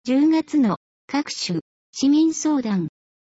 10月の各種市民相談。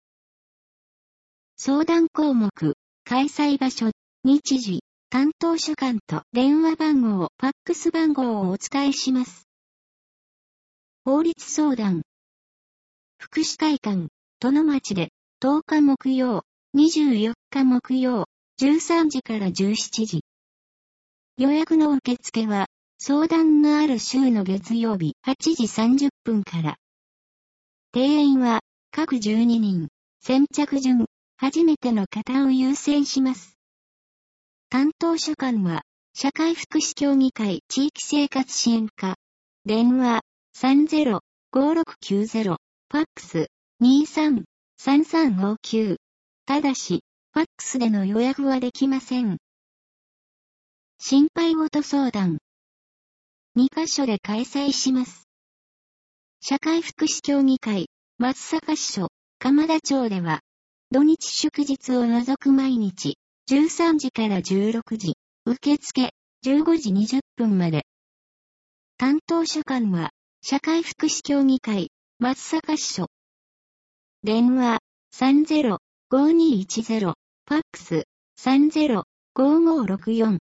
相談項目、開催場所、日時、担当所管と電話番号、ファックス番号をお伝えします。法律相談。福祉会館、殿町で10日木曜、24日木曜、13時から17時。予約の受付は、相談のある週の月曜日8時30分から。定員は、各12人、先着順、初めての方を優先します。担当所管は、社会福祉協議会地域生活支援課。電話、30-5690、ファックス、23-3359。ただし、ファックスでの予約はできません。心配事相談。2カ所で開催します。社会福祉協議会、松阪支所、鎌田町では、土日祝日を除く毎日、13時から16時、受付、15時20分まで。担当所管は、社会福祉協議会、松阪支所。電話、30-5210、ファックス、30-5564。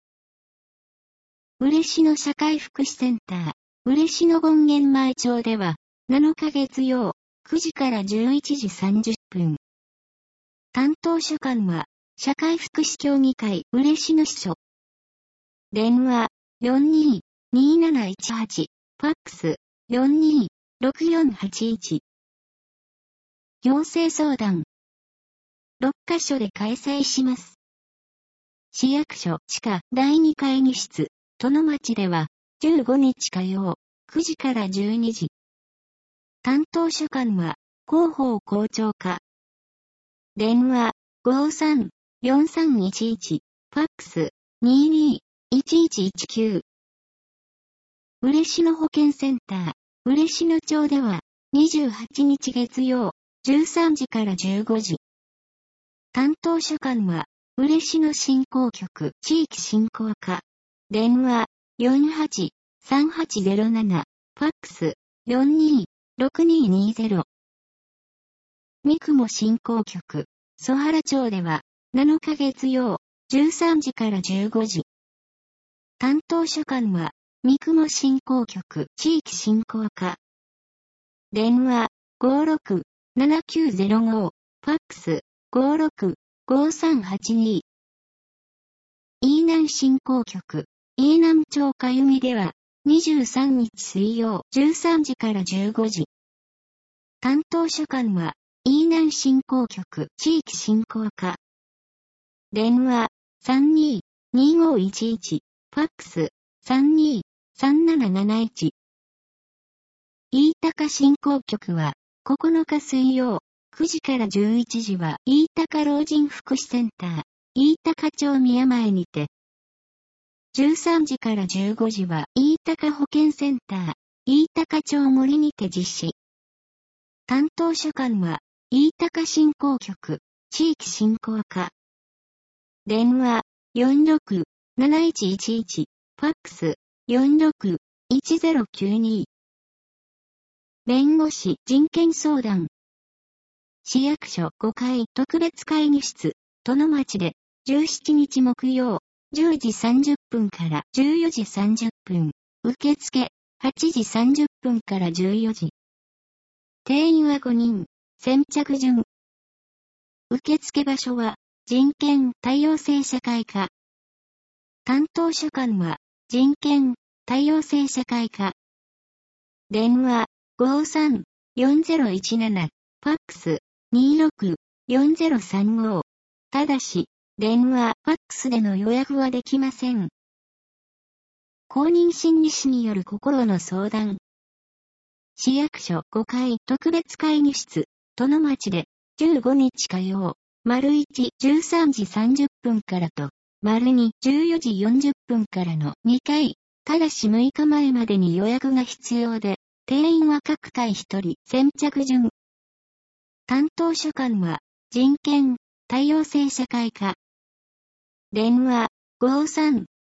嬉野社会福祉センター、嬉野権現前町では、7日月曜、9時から11時30分。担当所管は、社会福祉協議会嬉野支所。電話、42-2718、ファックス、42-6481。行政相談。6カ所で開催します。市役所地下第2会議室。殿町では、15日火曜、9時から12時。担当所管は、広報校長課。電話、53-4311、ファックス、22-1119。嬉野保健センター、嬉野町では、28日月曜、13時から15時。担当所管は、嬉野振興局地域振興課。電話、48-3807、ファックス、42-6220。三雲振興局、曽原町では、7日月曜、13時から15時。担当所管は、三雲振興局地域振興課。電話、56-7905、ファックス、56-5382。飯南振興局、飯南町かゆみでは、23日水曜、13時から15時。担当所管は、飯南振興局地域振興課。電話、32-2511、ファックス、32-3771。飯高振興局は、9日水曜、9時から11時は、飯高老人福祉センター、飯高町宮前にて。13時から15時は、飯高保健センター、飯高町森にて実施。担当所管は、飯高振興局、地域振興課。電話、46-7111、ファックス、46-1092。弁護士人権相談。市役所5階特別会議室、殿町で、17日木曜、10時30分から14時30分。受付、8時30分から14時。定員は5人、先着順。受付場所は、人権多様性社会課。担当所管は、人権多様性社会課。電話、53-4017、ファックス、26-4035。ただし、電話、ファックスでの予約はできません。公認心理師による心の相談。市役所5階特別会議室、殿町で、15日火曜、1、13時30分からと、2、14時40分からの2回、ただし6日前までに予約が必要で、定員は各回1人、先着順。担当所管は、人権多様性社会課。電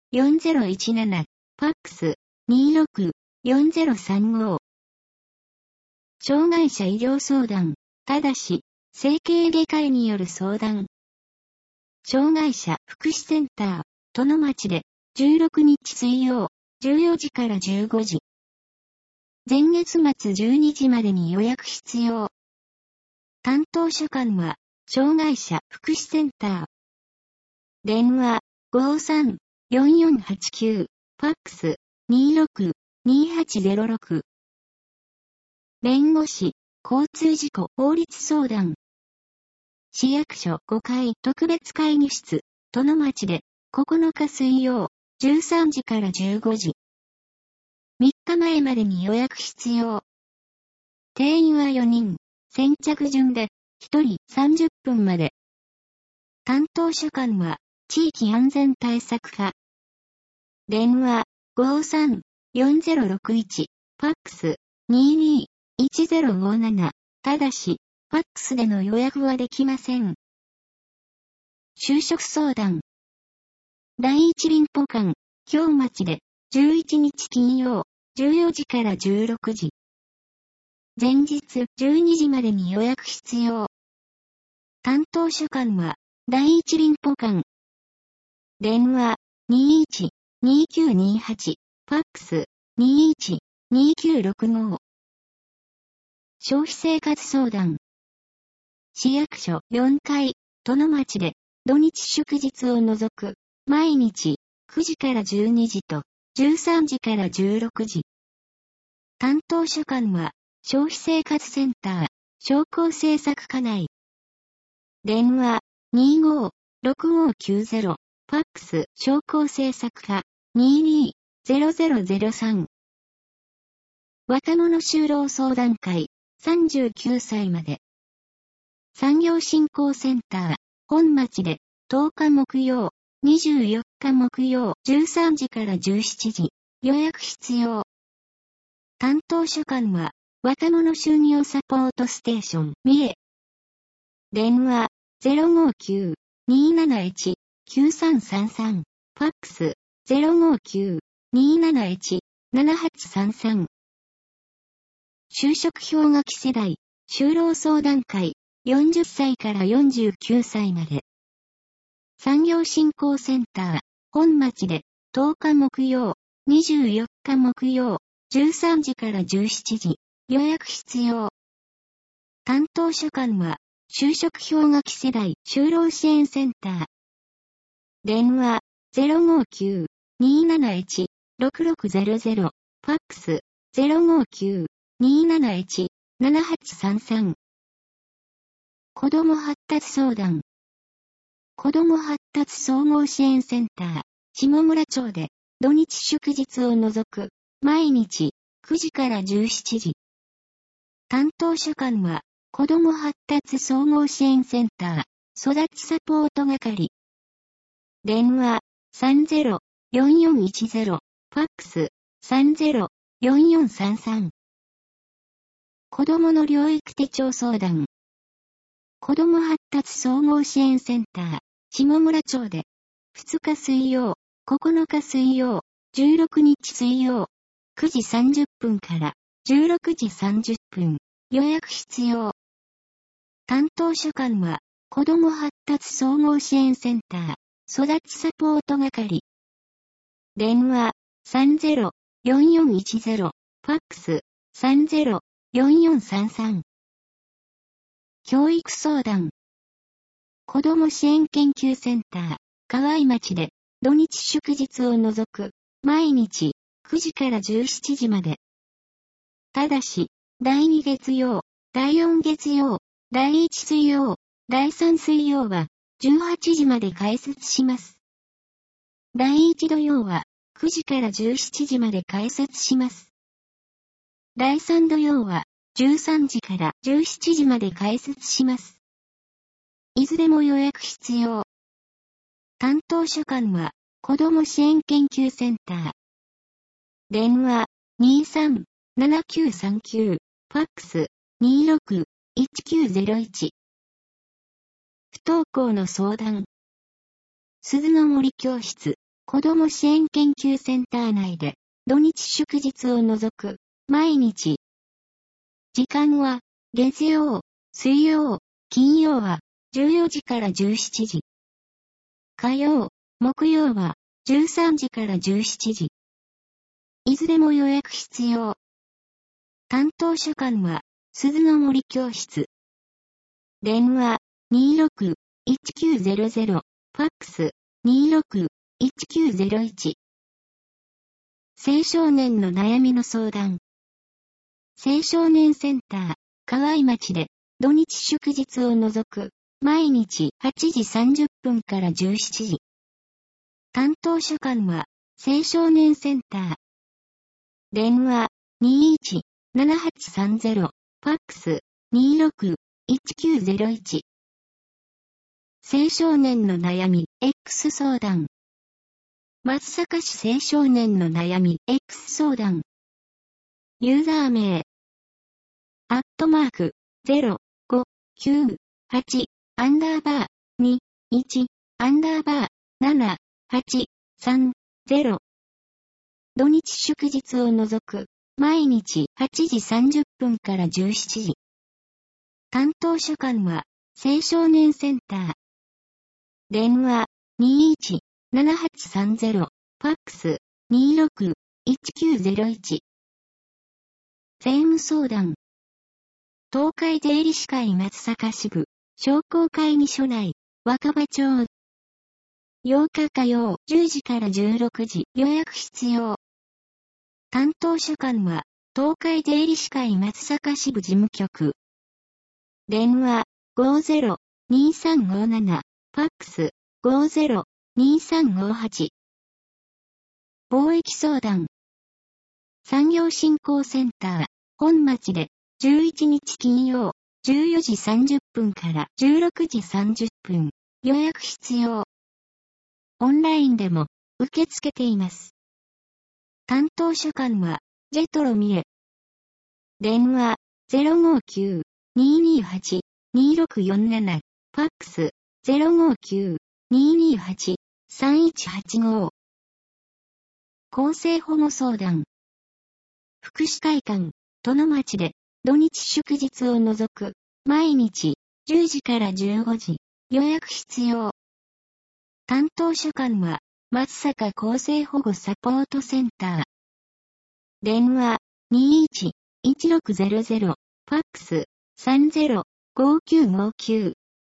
話、53-4017、ファックス、26-4035。 障害者医療相談。ただし、整形外科医による相談。障害者福祉センター、殿町で、16日水曜、14時から15時。前月末12時までに予約必要。担当所管は、障害者福祉センター。電話、53-4489、ファックス、26-2806。弁護士、交通事故法律相談。市役所5階特別会議室、殿町で、9日水曜、13時から15時。3日前までに予約必要。定員は4人、先着順で、1人30分まで。担当所管は、地域安全対策課。電話、53-4061、ファックス、22-1057。ただし、ファックスでの予約はできません。就職相談。第一林保館、京町で、11日金曜、14時から16時。前日12時までに予約必要。担当所管は、第一林保館。電話、21-2928、ファックス、21-2965。消費生活相談。市役所4階、殿町で、土日祝日を除く、毎日、9時から12時と、13時から16時。担当所管は、消費生活センター、商工政策課内。電話、25-6590、ファックス、商工政策課、22-0003。若者就労相談会、39歳まで。産業振興センター、本町で、10日木曜、24日木曜、13時から17時、予約必要。担当所管は、若者就業サポートステーション、三重。電話、059-271-9333、ファックス、059-271-7833。就職氷河期世代、就労相談会、40歳から49歳まで。産業振興センター、本町で、10日木曜、24日木曜、13時から17時、予約必要。担当所管は、就職氷河期世代就労支援センター。電話、059-271-6600、ファックス、059-271-7833。子ども発達相談。子ども発達総合支援センター、下村町で、土日祝日を除く、毎日、9時から17時。担当所管は、子ども発達総合支援センター、育ちサポート係。電話、30-4410、ファックス、30-4433。子どもの療育手帳相談。子ども発達総合支援センター、下村町で、2日水曜、9日水曜、16日水曜、9時30分から16時30分、予約必要。担当所管は、子ども発達総合支援センター、育ちサポート係。電話、30-4410、ファックス、30-4433。教育相談。子ども支援研究センター、河合町で、土日祝日を除く、毎日、9時から17時まで。ただし、第2月曜、第4月曜、第1水曜、第3水曜は、18時まで開設します。第1土曜は、9時から17時まで開設します。第3土曜は、13時から17時まで開設します。いずれも予約必要。担当所管は、子ども支援研究センター。電話、23-7939、ファックス、26-1901。不登校の相談。鈴の森教室、子ども支援研究センター内で、土日祝日を除く、毎日、 時間は、月曜、水曜、金曜は、14時から17時。火曜、木曜は、13時から17時。いずれも予約必要。担当書館は、鈴の森教室。電話、26-1900、ファックス、26-1901。青少年の悩みの相談。青少年センター、河合町で、土日祝日を除く、毎日8時30分から17時。担当書館は、青少年センター。電話、21-7830、ファックス、26-1901。青少年の悩み、X 相談。松阪市青少年の悩み、X 相談。ユーザー名。@059-8_2-1-07-8-3-0。土日祝日を除く、毎日8時30分から17時。担当書館は、青少年センター。電話、21-7830、ファックス、26-1901。税務相談。東海税理士会松阪支部、商工会議所内、若葉町。8日火曜、10時から16時、予約必要。担当書館は、東海税理士会松阪支部事務局。電話、50-2357、ファックス、50-2358。貿易相談。産業振興センター、本町で、11日金曜、14時30分から16時30分、予約必要。オンラインでも、受け付けています。担当書館は、ジェトロミエ。電話、059-228-2647、ファックス、059-228-3185。更生保護相談。福祉会館、殿町で、土日祝日を除く、毎日、10時から15時、予約必要。担当書館は、松阪厚生保護サポートセンター。電話、21-1600、ファックス、30-5959。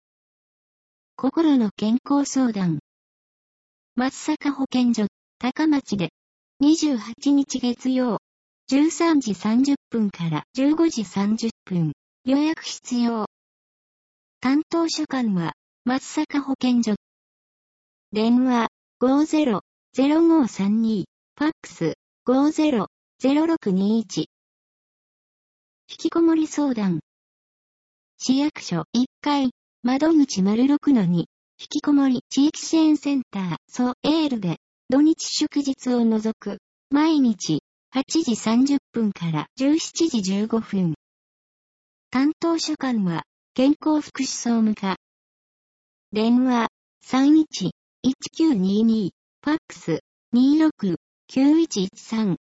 心の健康相談。松阪保健所、高町で、28日月曜、13時30分から15時30分、予約必要。担当書館は、松阪保健所。電話、50-0532、ファックス、50-0621。引きこもり相談。市役所1階、窓口06-2、引きこもり地域支援センター、ソエールで、土日祝日を除く、毎日、8時30分から17時15分。担当書館は、健康福祉総務課。電話、31-1922、ファックス、26-9113。